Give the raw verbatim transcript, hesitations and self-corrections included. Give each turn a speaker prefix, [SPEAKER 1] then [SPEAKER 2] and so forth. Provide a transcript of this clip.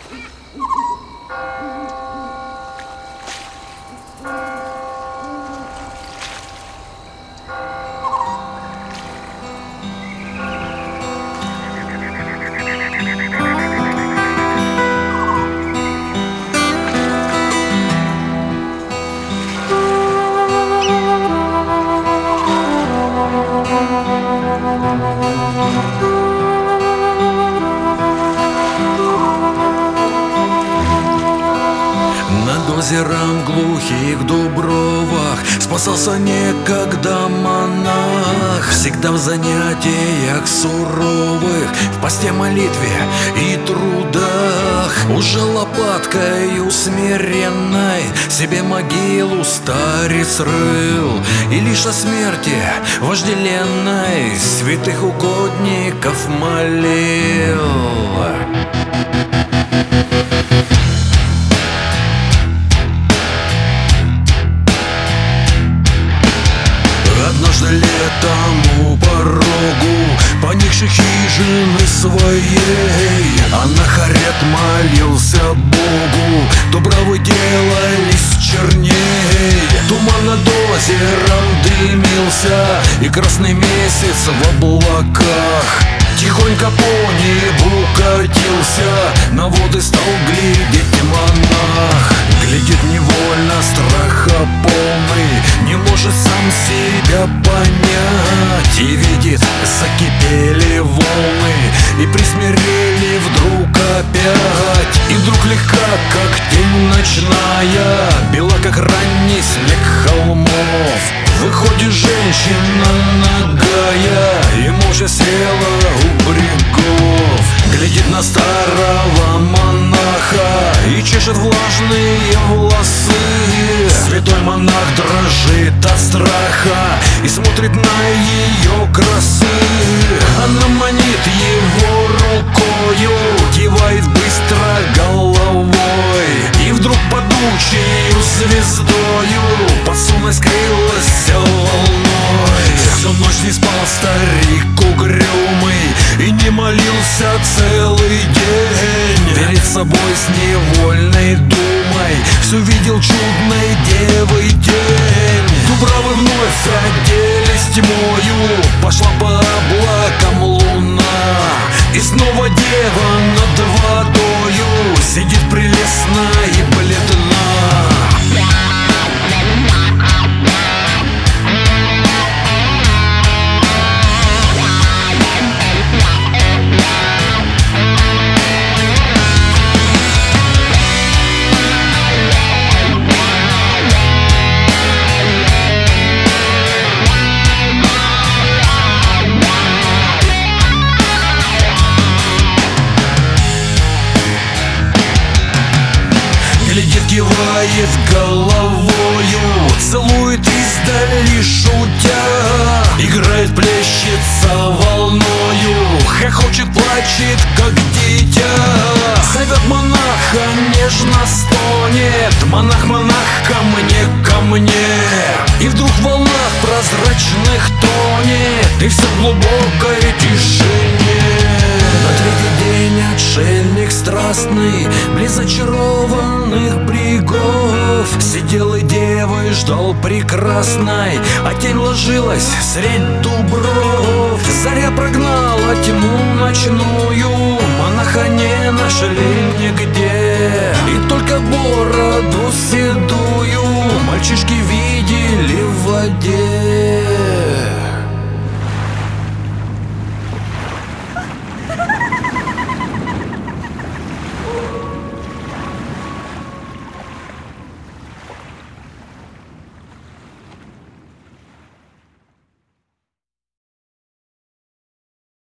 [SPEAKER 1] Над озером глухих дубровах спасался некогда монах. Всегда в занятиях суровых, в посте, молитве и трудах. Уже лопаткой смиренной себе могилу старец рыл, и лишь о смерти вожделенной святых угодников молил. Однажды летом у порогу поникшей хижины своей анахарет молился Богу. Дубравы делались черней, туман над озером дымился, и красный месяц в облаках тихонько по небу катился. На воды стал глядеть монах. Глядит невольно, страха полный, не может сам себя понять. И видит, закипели волны, и присмирели вдруг опять. И вдруг легка, как тень ночная, бела, как ранний снег холмов, выходит женщина нагая, и молча села у берегов. Глядит на старого монаха и чешет влажные волосы. Святой монах дрожит от страха и смотрит на ее красы. Она манит его рукою, кивает быстро головой, и вдруг падучею звездою под сумой скрылась волной. Всю ночь не спал старик угрюмый и не молился целый день. Перед собой с невольной думой все видел чудной девой день. Дубравы вновь оделись тьмою, пошла по облакам луна, и снова дева над водою сидит прелестна и бледна. Глядит, кивает головою, целует издали шутя, играет, плещется волною, хохочет, плачет, как дитя. Зовет монаха, нежно стонет: монах, монах, ко мне, ко мне. И вдруг в волнах прозрачных тонет, и все в глубокой тишине. На третий день отшельник страстный близ зачарованных брегов сидел и девы ждал прекрасной, а тень ложилась средь дубров. Заря прогнала тьму ночную, монаха не нашли нигде, и только бороду седую мальчишки